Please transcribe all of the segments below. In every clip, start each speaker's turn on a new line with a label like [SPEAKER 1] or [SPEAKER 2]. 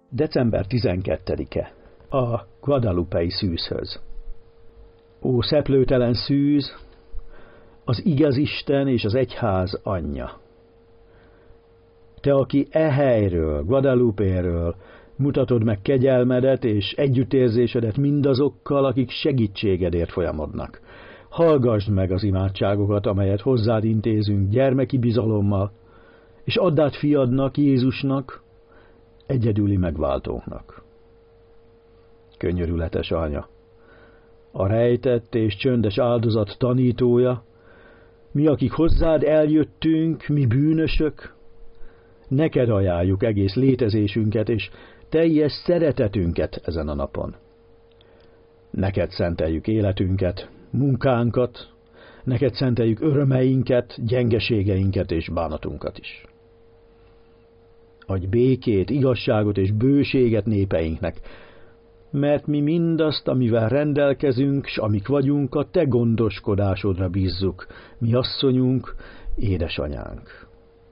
[SPEAKER 1] December 12-e. A Guadalupei szűzhöz. Ó, szeplőtelen szűz, az igaz Isten és az egyház anyja. Te, aki e helyről, Guadalupéről mutatod meg kegyelmedet és együttérzésedet mindazokkal, akik segítségedért folyamodnak. Hallgasd meg az imádságokat, amelyet hozzád intézünk gyermeki bizalommal, és add át fiadnak, Jézusnak, egyedüli megváltónknak. Könyörületes Anya, a rejtett és csöndes áldozat tanítója, mi, akik hozzád eljöttünk, mi bűnösök, neked ajánljuk egész létezésünket és teljes szeretetünket ezen a napon. Neked szenteljük életünket, munkánkat, neked szenteljük örömeinket, gyengeségeinket és bánatunkat is. Adj békét, igazságot és bőséget népeinknek, mert mi mindazt, amivel rendelkezünk, s amik vagyunk, a te gondoskodásodra bízzuk, mi asszonyunk, édesanyánk.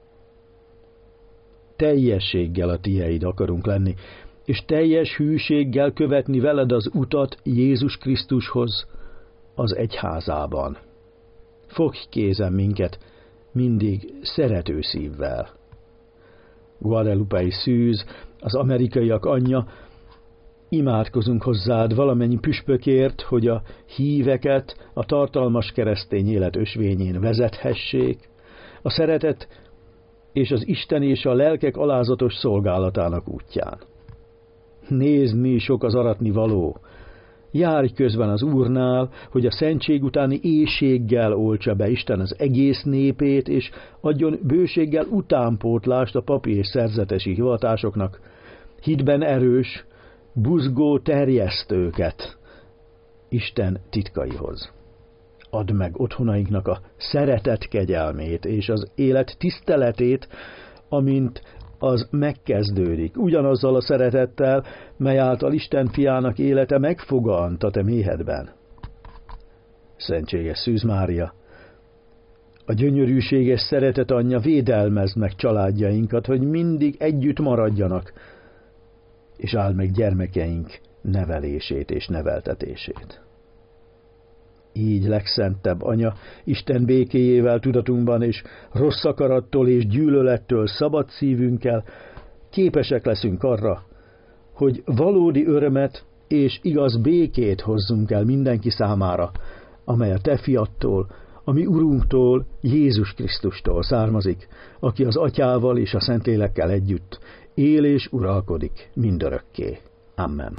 [SPEAKER 1] Teljességgel a tieid akarunk lenni, és teljes hűséggel követni veled az utat Jézus Krisztushoz, az egyházában. Fogj kézen minket mindig szerető szívvel. Guadalupei szűz, az amerikaiak anyja, imádkozunk hozzád valamennyi püspökért, hogy a híveket a tartalmas keresztény élet ösvényén vezethessék, a szeretet és az Isten és a lelkek alázatos szolgálatának útján. Nézd, mi sok az aratni való. Járj közben az Úrnál, hogy a szentség utáni éhséggel oltsa be Isten az egész népét, és adjon bőséggel utánpótlást a papi és szerzetesi hivatásoknak, hitben erős, buzgó terjesztőket Isten titkaihoz. Add meg otthonainknak a szeretet kegyelmét és az élet tiszteletét, amint az megkezdődik, ugyanazzal a szeretettel, mely által Isten fiának élete megfogant a te méhedben. Szentséges Szűz Mária, a gyönyörűséges szeretet anyja, védelmezd meg családjainkat, hogy mindig együtt maradjanak, és áld meg gyermekeink nevelését és neveltetését. Így legszentebb Anya, Isten békéjével tudatunkban és rossz akarattól és gyűlölettől szabad szívünkkel képesek leszünk arra, hogy valódi örömet és igaz békét hozzunk el mindenki számára, amely a te fiattól, a mi Urunktól, Jézus Krisztustól származik, aki az Atyával és a Szentlélekkel együtt él és uralkodik mindörökké. Amen.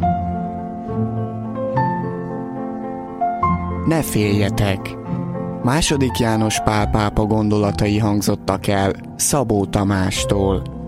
[SPEAKER 2] Ne féljetek! II. János Pál pápa gondolatai hangzottak el Szabó Tamástól.